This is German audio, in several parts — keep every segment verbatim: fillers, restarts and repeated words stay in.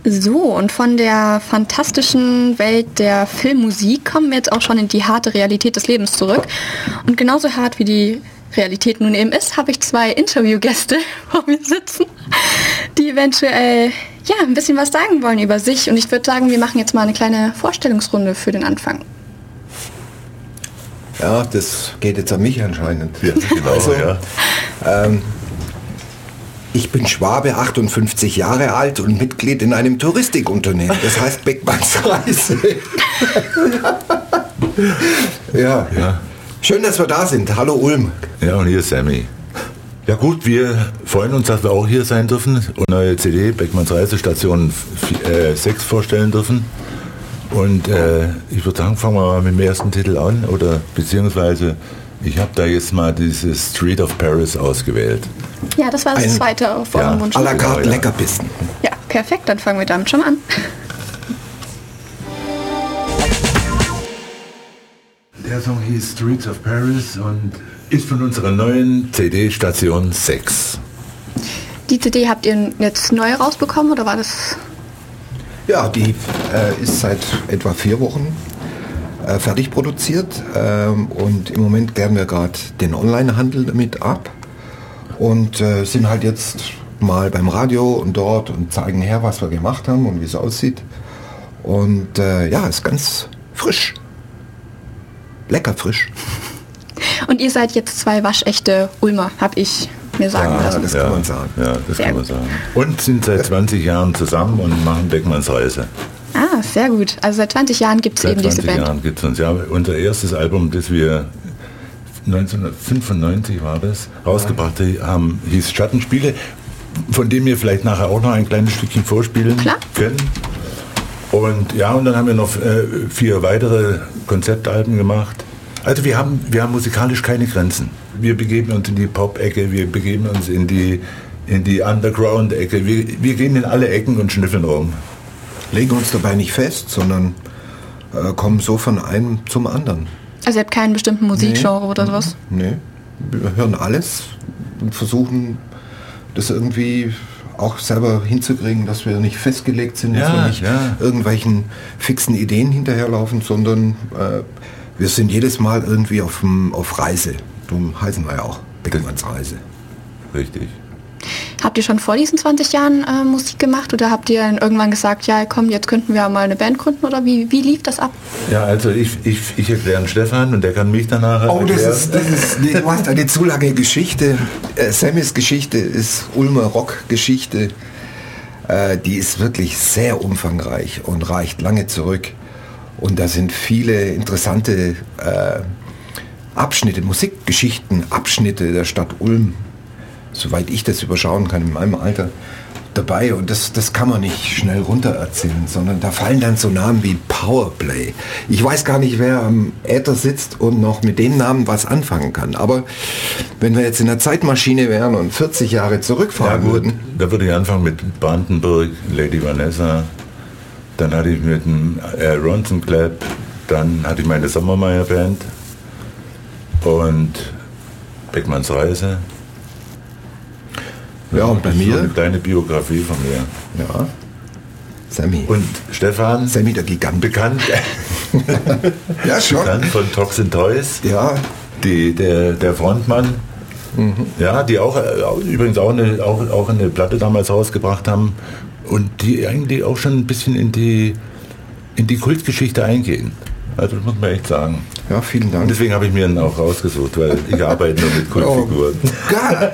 So, und von der fantastischen Welt der Filmmusik kommen wir jetzt auch schon in die harte Realität des Lebens zurück. Und genauso hart wie die Realität nun eben ist, habe ich zwei Interviewgäste vor mir sitzen, die eventuell ja, ein bisschen was sagen wollen über sich. Und ich würde sagen, wir machen jetzt mal eine kleine Vorstellungsrunde für den Anfang. Ja, das geht jetzt an mich anscheinend. Ja, genau, also, ja. Ähm, ich bin Schwabe, achtundfünfzig Jahre alt und Mitglied in einem Touristikunternehmen. Das heißt Beckmanns Reise. ja. ja. Schön, dass wir da sind. Hallo Ulm. Ja, und hier ist Sammy. Ja gut, wir freuen uns, dass wir auch hier sein dürfen und neue C D, Beckmanns Reise, Station sechs vorstellen dürfen. Und äh, ich würde sagen, fangen wir mal mit dem ersten Titel an, oder beziehungsweise ich habe da jetzt mal dieses Street of Paris ausgewählt. Ja, das war das Ein, zweite auf eurem ja, Wunsch. à la carte Genau, ja. Leckerbissen. Ja, perfekt, dann fangen wir damit schon mal an. Der Song hieß Streets of Paris und ist von unserer neuen C D Station sechs. Die C D habt ihr jetzt neu rausbekommen oder war das... Ja, die äh, ist seit etwa vier Wochen äh, fertig produziert ähm, und im Moment klären wir gerade den Onlinehandel damit ab und äh, sind halt jetzt mal beim Radio und dort und zeigen her, was wir gemacht haben und wie es aussieht. Und äh, ja, ist ganz frisch. Lecker frisch. Und ihr seid jetzt zwei waschechte Ulmer, hab ich mir sagen Ja, lassen. das ja, kann man sagen. Ja, das Sehr kann man gut. sagen. Und sind seit zwanzig Jahren zusammen und machen Beckmanns Reise. Ah, sehr gut. Also seit zwanzig Jahren gibt es Seit eben diese zwanzig Band. Jahren gibt es uns. Ja, unser erstes Album, das wir neunzehnhundertfünfundneunzig war das, rausgebracht haben, hieß Schattenspiele, von dem wir vielleicht nachher auch noch ein kleines Stückchen vorspielen Klar. können. Und ja, und dann haben wir noch äh, vier weitere Konzeptalben gemacht. Also wir haben, wir haben musikalisch keine Grenzen. Wir begeben uns in die Pop-Ecke, wir begeben uns in die, in die Underground-Ecke. Wir, wir gehen in alle Ecken und schnüffeln rum. Legen uns dabei nicht fest, sondern äh, kommen so von einem zum anderen. Also ihr habt keinen bestimmten Musikgenre Nee. oder sowas? Nee, wir hören alles und versuchen das irgendwie auch selber hinzukriegen, dass wir nicht festgelegt sind, dass Ja, wir nicht ja. irgendwelchen fixen Ideen hinterherlaufen, sondern äh, wir sind jedes Mal irgendwie auf, dem- auf Reise. Darum heißen wir ja auch Beckmanns Reise. Richtig. Habt ihr schon vor diesen zwanzig Jahren äh, Musik gemacht oder habt ihr dann irgendwann gesagt, ja komm, jetzt könnten wir mal eine Band gründen oder wie, wie lief das ab? Ja, also ich, ich, ich erkläre an Stefan und der kann mich danach Oh, das erklären. ist, das ist nee, du hast eine zu lange Geschichte. Äh, Sammys Geschichte ist Ulmer Rock-Geschichte. Äh, die ist wirklich sehr umfangreich und reicht lange zurück. Und da sind viele interessante äh, Abschnitte, Musikgeschichten, Abschnitte der Stadt Ulm, soweit ich das überschauen kann in meinem Alter, dabei. Und das, das kann man nicht schnell runter erzählen, sondern da fallen dann so Namen wie Powerplay. Ich weiß gar nicht, wer am Äther sitzt und noch mit den Namen was anfangen kann. Aber wenn wir jetzt in der Zeitmaschine wären und vierzig Jahre Ja, zurückfahren gut, würden, da würde ich anfangen mit Brandenburg, Lady Vanessa, dann hatte ich mit dem äh, Ronson Club, dann hatte ich meine Sommermeier Band und Beckmanns Reise. ja, und bei Das ist so mir, eine kleine Biografie von mir. ja, Sammy. Und Stefan, Sammy der Gigant. bekannt, Ja, schon. bekannt von Toxin Toys, Ja, die, der, der Frontmann, ja, die auch äh, übrigens auch eine, auch, auch eine Platte damals rausgebracht haben und die eigentlich auch schon ein bisschen in die, in die Kultgeschichte eingehen. Also das muss man echt sagen. ja, vielen Und Dank. deswegen habe ich mir ihn auch rausgesucht, weil ich arbeite nur mit Kultfiguren. Oh Gott.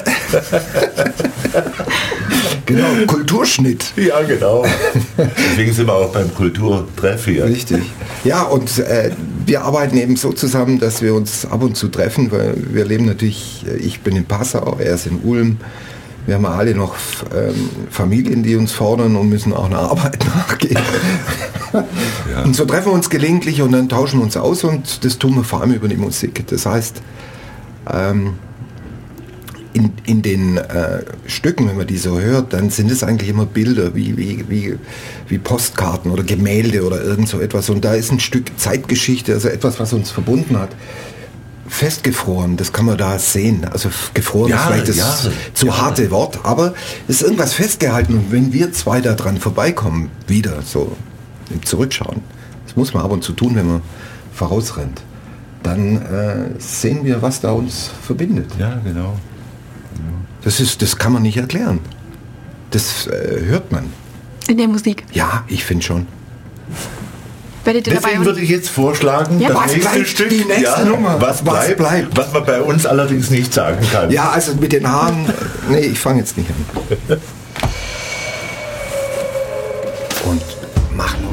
Genau, Kulturschnitt. Ja, genau. Deswegen sind wir auch beim Kulturtreff hier. Richtig. Ja, und äh, wir arbeiten eben so zusammen, dass wir uns ab und zu treffen, weil wir leben natürlich, äh, ich bin in Passau, er ist in Ulm. Wir haben ja alle noch ähm, Familien, die uns fordern und müssen auch einer Arbeit nachgehen. Ja. Und so treffen wir uns gelegentlich und dann tauschen wir uns aus und das tun wir vor allem über die Musik. Das heißt, ähm, in, in den äh, Stücken, wenn man die so hört, dann sind es eigentlich immer Bilder wie, wie, wie, wie Postkarten oder Gemälde oder irgend so etwas. Und da ist ein Stück Zeitgeschichte, also etwas, was uns verbunden hat, festgefroren, das kann man da sehen. Also gefroren Ja, ist vielleicht das ja, zu ja. harte Wort, aber es ist irgendwas festgehalten. Und wenn wir zwei da dran vorbeikommen, wieder so im Zurückschauen, das muss man ab und zu tun, wenn man vorausrennt, dann äh, sehen wir, was da uns verbindet. Ja, genau. Das ist, das kann man nicht erklären. Das äh, hört man. In der Musik. Ja, ich finde schon. Werdet ihr dabei Deswegen würde ich jetzt vorschlagen, Ja, das was nächste bleibt? Stück, Die nächste Nummer. was, Was bleibt, bleibt? was man bei uns allerdings nicht sagen kann. Ja, also mit den Haaren, nee, ich fange jetzt nicht an. Und mach noch.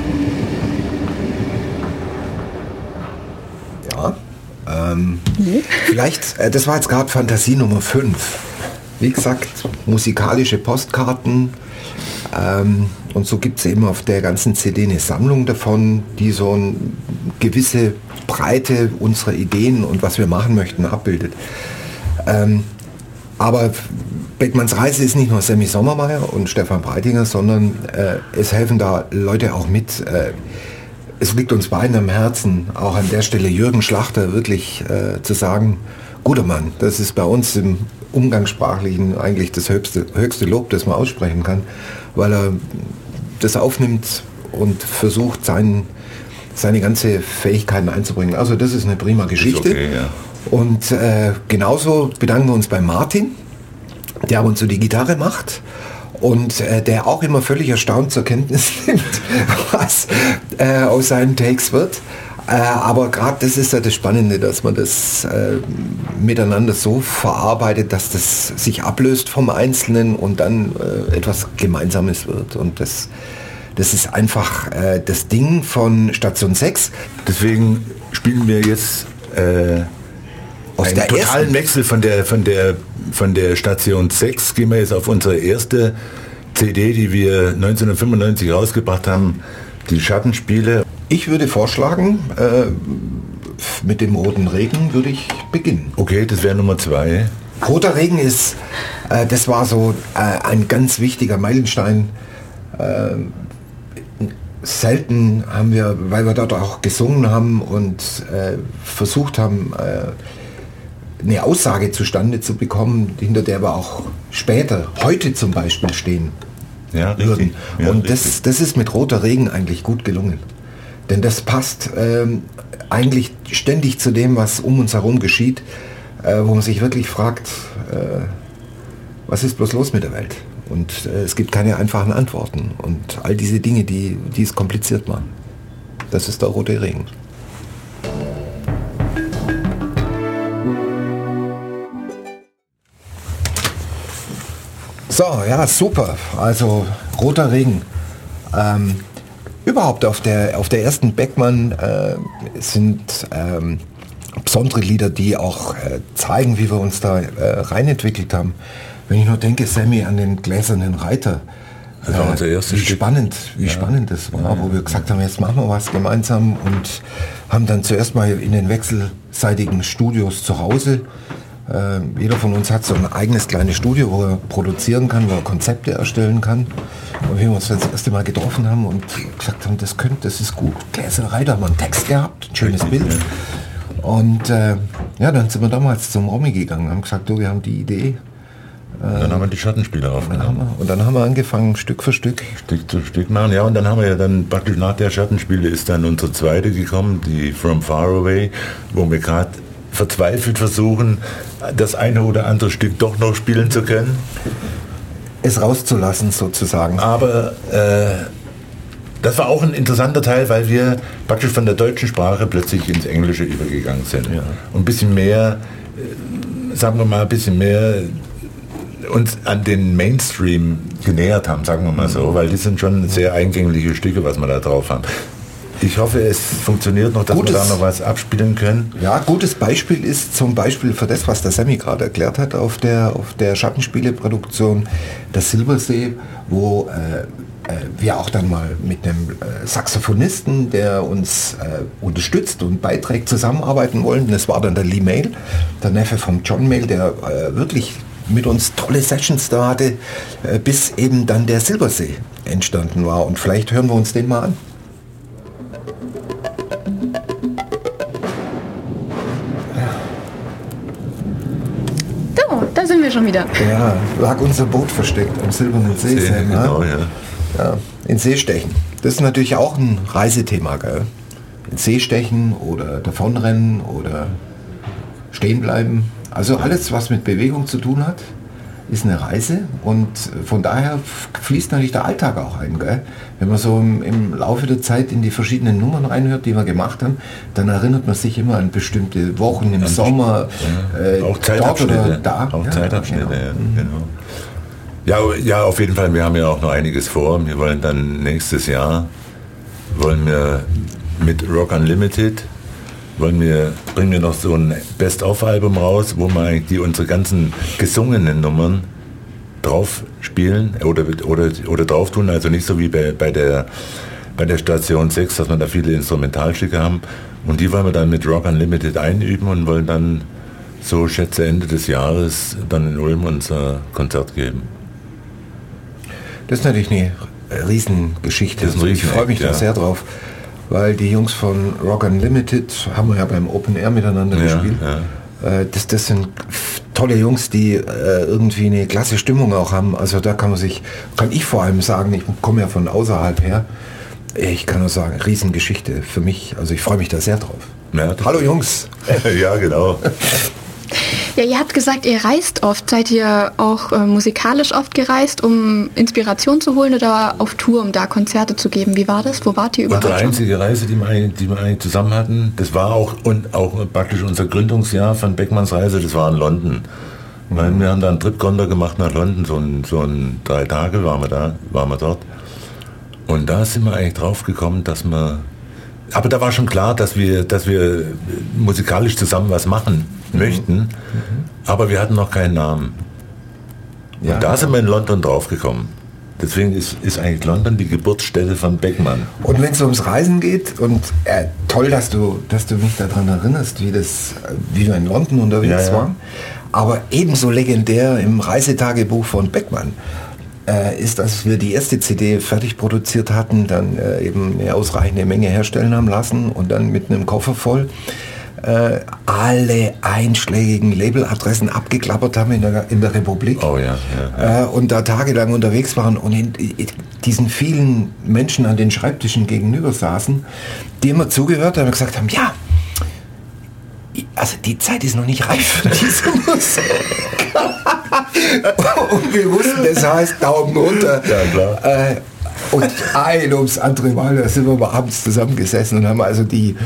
Ja, ähm, vielleicht, äh, das war jetzt gerade Fantasie Nummer fünf. Wie gesagt, musikalische Postkarten. Ähm, und so gibt es eben auf der ganzen C D eine Sammlung davon, die so eine gewisse Breite unserer Ideen und was wir machen möchten abbildet. Ähm, aber Beckmanns Reise ist nicht nur Sammy Sommermeier und Stefan Breitinger, sondern äh, es helfen da Leute auch mit. Äh, es liegt uns beiden am Herzen, auch an der Stelle Jürgen Schlachter wirklich äh, zu sagen, guter Mann, das ist bei uns im Umgangssprachlichen eigentlich das höchste, höchste Lob, das man aussprechen kann, weil er das aufnimmt und versucht, sein, seine ganze Fähigkeiten einzubringen. Also das ist eine prima Geschichte. okay, ja. Und äh, genauso bedanken wir uns bei Martin, der ab und zu die Gitarre macht und äh, der auch immer völlig erstaunt zur Kenntnis nimmt, was äh, aus seinen Takes wird. Äh, aber gerade das ist ja das Spannende, dass man das äh, miteinander so verarbeitet, dass das sich ablöst vom Einzelnen und dann äh, etwas Gemeinsames wird. Und das, das ist einfach äh, das Ding von Station sechs. Deswegen spielen wir jetzt äh, Aus einen der totalen ersten- Wechsel von der, von, der, von der Station sechs. Gehen wir jetzt auf unsere erste C D, die wir neunzehnhundertfünfundneunzig rausgebracht haben, die Schattenspiele. Ich würde vorschlagen, äh, mit dem Roten Regen würde ich beginnen. Okay, das wäre Nummer zwei. Roter Regen ist, äh, das war so äh, ein ganz wichtiger Meilenstein. Äh, selten haben wir, weil wir dort auch gesungen haben und äh, versucht haben, äh, eine Aussage zustande zu bekommen, hinter der wir auch später, heute zum Beispiel, stehen Ja, richtig. würden. Ja, und das, richtig. das ist mit Roter Regen eigentlich gut gelungen. Denn das passt ähm, eigentlich ständig zu dem, was um uns herum geschieht, äh, wo man sich wirklich fragt, äh, was ist bloß los mit der Welt? Und äh, es gibt keine einfachen Antworten. Und all diese Dinge, die, die es kompliziert machen. Das ist der Rote Regen. So, ja, super. Also Roter Regen. Ähm, überhaupt auf der, auf der ersten Beckmann äh, sind ähm, besondere Lieder, die auch äh, zeigen, wie wir uns da äh, reinentwickelt haben. Wenn ich nur denke, Sammy, an den gläsernen Reiter. Das war unser erstes wie Stück. spannend, wie spannend das war, wo wir gesagt haben, jetzt machen wir was gemeinsam und haben dann zuerst mal in den wechselseitigen Studios zu Hause. Äh, jeder von uns hat so ein eigenes kleines Studio, wo er produzieren kann, wo er Konzepte erstellen kann. Und wie wir uns das erste Mal getroffen haben und gesagt haben, das könnte, das ist gut. Gläser Reiter haben wir einen Text gehabt, ein schönes Richtig, Bild. Und äh, ja, dann sind wir damals zum Romy gegangen, haben gesagt, du, wir haben die Idee. Und dann haben wir die Schattenspiele Und dann aufgenommen. haben wir, und dann haben wir angefangen, Stück für Stück. Stück zu Stück machen. Ja, und dann haben wir ja dann praktisch nach der Schattenspiele ist dann unsere zweite gekommen, die From Far Away, wo wir gerade verzweifelt versuchen, das eine oder andere Stück doch noch spielen zu können. Es rauszulassen sozusagen. Aber äh, das war auch ein interessanter Teil, weil wir praktisch von der deutschen Sprache plötzlich ins Englische übergegangen sind. Ja. Und ein bisschen mehr, äh, sagen wir mal, ein bisschen mehr uns an den Mainstream genähert haben, sagen wir mal so, weil die sind schon sehr eingängliche Stücke, was wir da drauf haben. Ich hoffe, es funktioniert noch, dass Gutes- wir da noch was abspielen können. Ja, gutes Beispiel ist zum Beispiel für das, was der Sammy gerade erklärt hat auf der, auf der Schattenspiele-Produktion, der Silbersee, wo äh, äh, wir auch dann mal mit einem äh, Saxophonisten, der uns äh, unterstützt und beiträgt, zusammenarbeiten wollen. Das war dann der Lee Mail, der Neffe von John Mail, der äh, wirklich mit uns tolle Sessions da hatte, äh, bis eben dann der Silbersee entstanden war. Und vielleicht hören wir uns den mal an. schon wieder. Ja, lag unser Boot versteckt am Silbernen See. See, Sam, genau, ja. ja. Ja, in See stechen. Das ist natürlich auch ein Reisethema, gell? In See stechen oder davonrennen oder stehen bleiben. Also alles, was mit Bewegung zu tun hat, ist eine Reise und von daher fließt natürlich der Alltag auch ein. Gell? Wenn man so im, im Laufe der Zeit in die verschiedenen Nummern reinhört, die wir gemacht haben, dann erinnert man sich immer an bestimmte Wochen im An Sommer, ja. äh, auch dort Zeitabschnitte, oder da. auch Ja, Zeitabschnitte, genau. ja, genau. Ja, ja, auf jeden Fall, wir haben ja auch noch einiges vor. Wir wollen dann nächstes Jahr, wollen wir mit Rock Unlimited, wollen wir, bringen wir noch so ein Best-of-Album raus, wo wir eigentlich die, unsere ganzen gesungenen Nummern drauf spielen oder, oder, oder drauf tun, also nicht so wie bei, bei, der, bei der Station sechs, dass wir da viele Instrumentalstücke haben. Und die wollen wir dann mit Rock Unlimited einüben und wollen dann, so schätze Ende des Jahres, dann in Ulm unser Konzert geben. Das ist natürlich eine Riesengeschichte. Das ist ein ich freue mich ja. da sehr drauf, weil die Jungs von Rock Unlimited haben wir ja beim Open Air miteinander Ja, gespielt. ja. Äh, Das, das sind tolle Jungs, die äh, irgendwie eine klasse Stimmung auch haben. Also da kann man sich, kann ich vor allem sagen, ich komme ja von außerhalb her, ich kann nur sagen, Riesengeschichte für mich. Also ich freue mich da sehr drauf. Ja, Hallo Jungs! ja, genau. Ja, ihr habt gesagt, ihr reist oft. Seid ihr auch äh, musikalisch oft gereist, um Inspiration zu holen oder auf Tour, um da Konzerte zu geben? Wie war das? Wo wart ihr überhaupt Unsere schon? einzige Reise, die wir, eigentlich- die wir eigentlich zusammen hatten, das war auch, und auch praktisch unser Gründungsjahr von Beckmanns Reise, das war in London. Weil wir haben da einen Trip-Konter gemacht nach London, so ein, so ein drei Tage waren wir da, waren wir dort. Und da sind wir eigentlich drauf gekommen, dass wir, aber da war schon klar, dass wir, dass wir musikalisch zusammen was machen möchten, mhm. aber wir hatten noch keinen Namen. Und Ja. da sind wir in London drauf gekommen. Deswegen ist, ist eigentlich London die Geburtsstätte von Beckmann. Und wenn es ums Reisen geht, und äh, toll, dass du, dass du mich daran erinnerst, wie, das, wie wir in London unterwegs Ja, ja. waren, aber ebenso legendär im Reisetagebuch von Beckmann äh, ist, dass wir die erste C D fertig produziert hatten, dann äh, eben eine ausreichende Menge herstellen haben lassen und dann mit einem Koffer voll äh, alle einschlägigen Labeladressen abgeklappert haben in der, in der Republik. Oh ja, ja. Äh, und da tagelang unterwegs waren und in, in diesen vielen Menschen an den Schreibtischen gegenüber saßen, die immer zugehört haben und gesagt haben, ja, also die Zeit ist noch nicht reif für diese Musik. Und wir wussten, das heißt Daumen runter. Ja, klar. Äh, und ein ums andere Mal, da sind wir mal abends zusammengesessen und haben also die,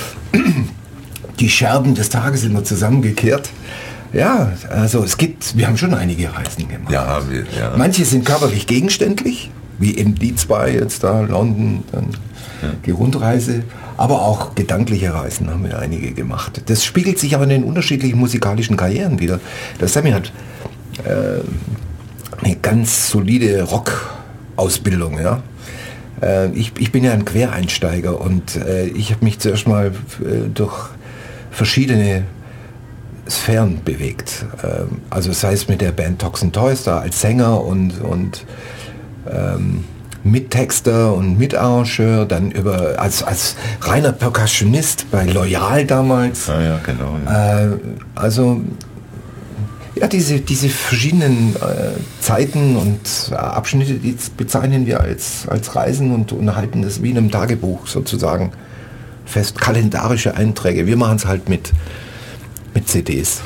die Scherben des Tages immer zusammengekehrt. Ja, also es gibt, wir haben schon einige Reisen gemacht. Ja, wir, ja. Manche sind körperlich gegenständlich, wie eben die zwei jetzt da, London, dann Ja. die Rundreise, aber auch gedankliche Reisen haben wir einige gemacht. Das spiegelt sich aber in den unterschiedlichen musikalischen Karrieren wieder. Der Sammy hat äh, eine ganz solide Rock-Ausbildung, ja. Äh, ich, ich bin ja ein Quereinsteiger und äh, ich habe mich zuerst mal äh, durch verschiedene Sphären bewegt. Ähm, also sei es mit der Band Toxin Toys da als Sänger und, und ähm, Mittexter und Mitarrangeur, dann über als, als reiner Percussionist bei Loyal damals. Ah, ja, genau. Ja. Äh, also ja, diese, diese verschiedenen äh, Zeiten und äh, Abschnitte, die bezeichnen wir als, als Reisen und, und halten das wie in einem Tagebuch sozusagen fest. Kalendarische Einträge. Wir machen es halt mit, mit C Ds.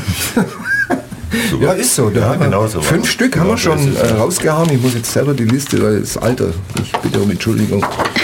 Super. Ja, ist so. Da Ja, haben wir genau so fünf war's. Stück Genau haben wir so schon ist es, äh, ja. rausgehauen. Ich muss jetzt selber die Liste, weil das Alter. Ich bitte um Entschuldigung.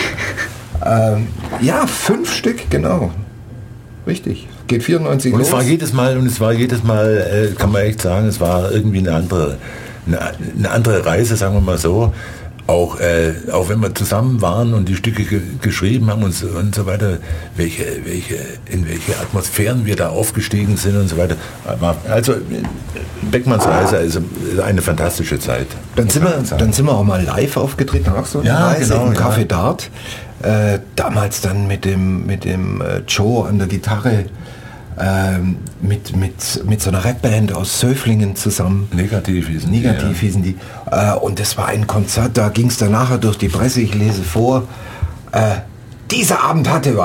ähm, ja, fünf Stück, genau. Richtig. Geht vierundneunzig Und los. es war jedes Mal, und es war jedes Mal, äh, kann man echt sagen, es war irgendwie eine andere, eine, eine andere Reise, sagen wir mal so. Auch, äh, auch wenn wir zusammen waren und die Stücke ge geschrieben haben und so, und so weiter, welche, welche, in welche Atmosphären wir da aufgestiegen sind und so weiter. War, also Beckmanns Reise ist eine fantastische Zeit. Dann sind, wir, dann sind wir auch mal live aufgetreten, auch so eine Ja, Reise genau, im ja. Café Dart. Äh, damals dann mit dem, mit dem äh, Joe an der Gitarre, ähm, mit, mit, mit so einer Rapband aus Söflingen zusammen. Negativ hießen die, Negativ ja. hießen die. Äh, und das war ein Konzert, da ging es dann nachher durch die Presse, ich lese vor, äh, dieser Abend hatte was.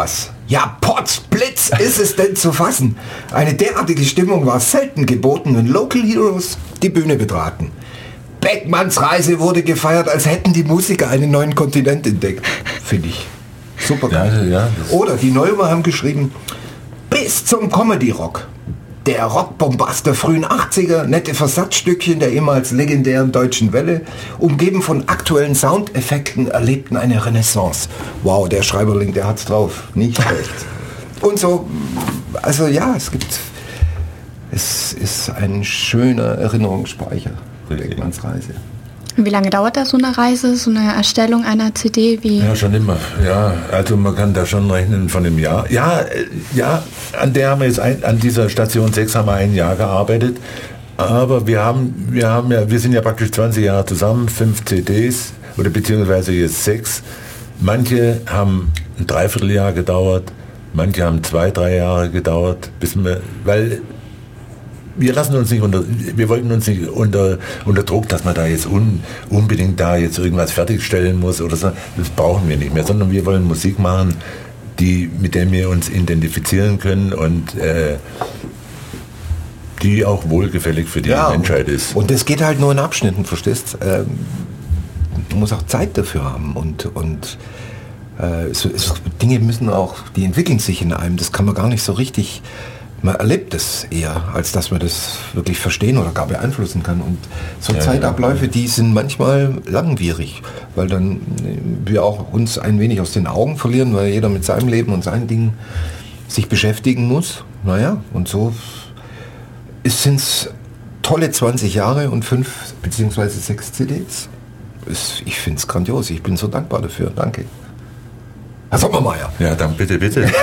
Ja, Potzblitz ist es denn zu fassen. Eine derartige Stimmung war selten geboten, wenn Local Heroes die Bühne betraten. Beckmanns Reise wurde gefeiert, als hätten die Musiker einen neuen Kontinent entdeckt. Finde ich super geil. Ja, ja, Oder die Neumer haben geschrieben, bis zum Comedy-Rock. Der Rockbombast der frühen achtziger, nette Versatzstückchen der ehemals legendären Deutschen Welle, umgeben von aktuellen Soundeffekten, erlebten eine Renaissance. Wow, der Schreiberling, der hat's drauf. Nicht schlecht. Und so, also ja, es gibt, es ist ein schöner Erinnerungsspeicher. Beckmanns Reise. Wie lange dauert da so eine Reise, so eine Erstellung einer C D? Wie? Ja, schon immer. Ja, also man kann da schon rechnen von einem Jahr. Ja, äh, ja, an der haben wir jetzt ein, an dieser Station sechs haben wir ein Jahr gearbeitet. Aber wir haben, wir haben ja, wir sind ja praktisch zwanzig Jahre zusammen, fünf C Ds oder beziehungsweise jetzt sechs. Manche haben ein Dreivierteljahr gedauert, manche haben zwei, drei Jahre gedauert, bis wir, weil wir lassen uns nicht unter, wir wollten uns nicht unter, unter Druck, dass man da jetzt un, unbedingt da jetzt irgendwas fertigstellen muss oder so. Das brauchen wir nicht mehr, sondern wir wollen Musik machen, die, mit der wir uns identifizieren können und äh, die auch wohlgefällig für die ja, Menschheit ist. Und das geht halt nur in Abschnitten, verstehst? Ähm, du musst auch Zeit dafür haben und, und äh, so, so, Dinge müssen auch, die entwickeln sich in einem, das kann man gar nicht so richtig. Man erlebt es eher, als dass man das wirklich verstehen oder gar beeinflussen kann. Und so ja, Zeitabläufe, ja. die sind manchmal langwierig, weil dann wir auch uns ein wenig aus den Augen verlieren, weil jeder mit seinem Leben und seinen Dingen sich beschäftigen muss. Naja, und so sind es tolle zwanzig Jahre und fünf beziehungsweise sechs C Ds. Ich finde es grandios, ich bin so dankbar dafür. Danke. Herr Sommermeier. Ja, dann bitte, bitte. bitte.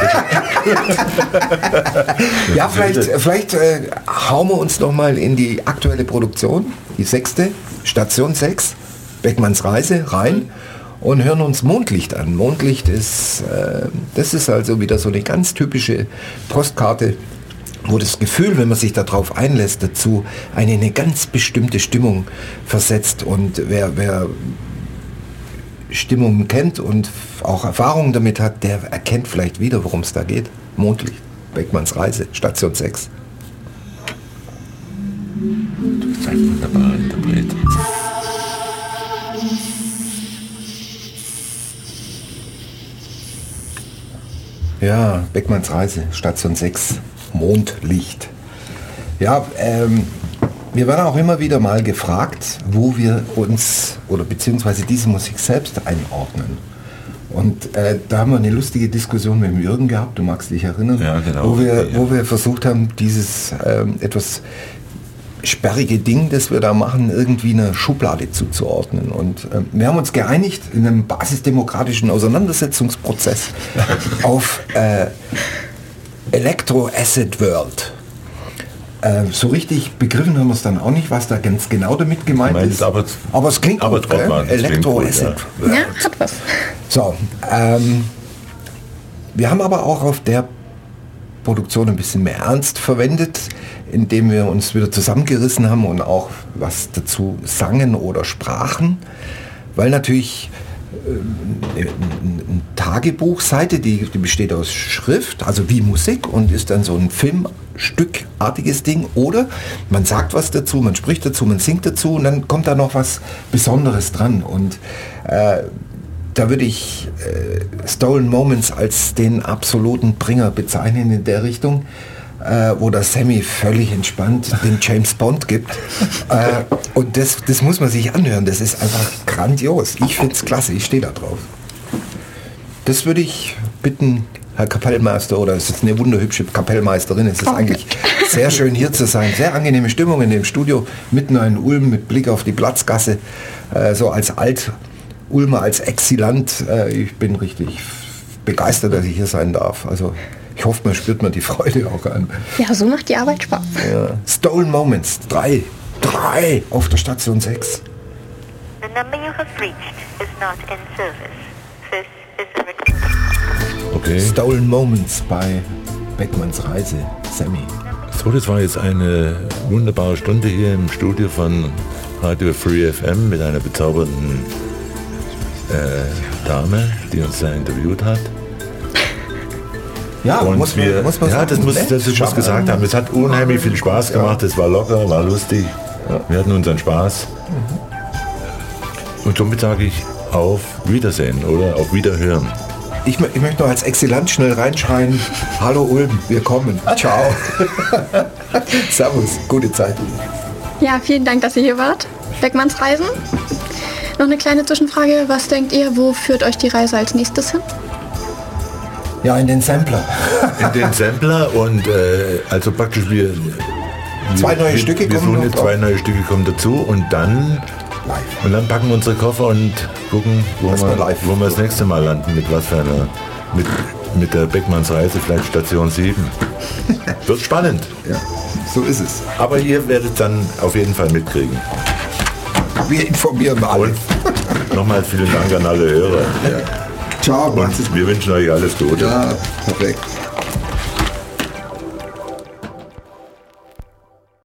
ja, vielleicht, vielleicht äh, hauen wir uns noch mal in die aktuelle Produktion, die sechste, Station sechs, Beckmanns Reise, rein und hören uns Mondlicht an. Mondlicht ist, äh, das ist also wieder so eine ganz typische Postkarte, wo das Gefühl, wenn man sich darauf einlässt, dazu eine, eine ganz bestimmte Stimmung versetzt. Und wer, wer Stimmung kennt und auch Erfahrungen damit hat, der erkennt vielleicht wieder, worum es da geht. Mondlicht, Beckmanns Reise, Station sechs. Du bist ein wunderbarer Interpret. Ja, Beckmanns Reise, Station sechs, Mondlicht. Ja, ähm, wir werden auch immer wieder mal gefragt, wo wir uns oder beziehungsweise diese Musik selbst einordnen. Und äh, da haben wir eine lustige Diskussion mit dem Jürgen gehabt, du magst dich erinnern, ja, genau. wo, wir, ja. wo wir versucht haben, dieses ähm, etwas sperrige Ding, das wir da machen, irgendwie einer Schublade zuzuordnen. Und äh, wir haben uns geeinigt in einem basisdemokratischen Auseinandersetzungsprozess auf äh, Electro Acid World. Äh, so richtig begriffen haben wir es dann auch nicht, was da ganz genau damit gemeint ist. Aber, aber es klingt aber gut, gell? Electro Acid World. Ja, hat was. So, ähm, wir haben aber auch auf der Produktion ein bisschen mehr Ernst verwendet, indem wir uns wieder zusammengerissen haben und auch was dazu sangen oder sprachen, weil natürlich äh, eine Tagebuchseite, die, die besteht aus Schrift, also wie Musik und ist dann so ein Filmstückartiges Ding, oder man sagt was dazu, man spricht dazu, man singt dazu und dann kommt da noch was Besonderes dran und äh, da würde ich äh, Stolen Moments als den absoluten Bringer bezeichnen in der Richtung, äh, wo der Sammy völlig entspannt den James Bond gibt. äh, und das, das muss man sich anhören, das ist einfach grandios. Ich finde es klasse, ich stehe da drauf. Das würde ich bitten, Herr Kapellmeister, oder es ist eine wunderhübsche Kapellmeisterin, es ist okay. Eigentlich sehr schön hier zu sein. Sehr angenehme Stimmung in dem Studio, mitten in Ulm mit Blick auf die Platzgasse, äh, so als Alt- Ulmer als Exilant, äh, ich bin richtig begeistert, dass ich hier sein darf. Also ich hoffe, man spürt mir die Freude auch an. Ja, so macht die Arbeit Spaß. Ja. Stolen Moments, drei, drei auf der Station sechs. The number you have reached is not in service. This is a recording. Okay. Stolen Moments bei Beckmanns Reise, Sammy. So, das war jetzt eine wunderbare Stunde hier im Studio von Radio Free F M mit einer bezaubernden Äh, Dame, die uns da interviewt hat. Ja, und muss man- wir, muss man ja, sagen, das muss, ne? das muss Schauen. gesagt haben. Es hat unheimlich viel Spaß gemacht. Es war locker, war lustig. Wir hatten unseren Spaß. Und somit sage ich auf Wiedersehen oder auf Wiederhören. Ich, mö- ich möchte noch als Exzellent schnell reinschreien, hallo Ulm, wir kommen. Ciao. Servus, gute Zeit. Ja, vielen Dank, dass ihr hier wart. Beckmanns Reisen. Noch eine kleine Zwischenfrage. Was denkt ihr, wo führt euch die Reise als nächstes hin? Ja, in den Sampler. In den Sampler und äh, also praktisch wir... Zwei neue wir, Stücke wir kommen suchen noch jetzt zwei neue Stücke kommen dazu und dann Live. und dann packen wir unsere Koffer und gucken, wo Was wir, wir live- wo wir das nächste Mal landen, mit was für einer mit, mit der Beckmanns Reise, vielleicht Station sieben. Wird spannend. Ja, so ist es. Aber ihr werdet dann auf jeden Fall mitkriegen. Wir informieren alle. Und nochmals vielen Dank an alle Hörer. Ciao, macht's Und wir wünschen euch alles Gute. Ja, perfekt.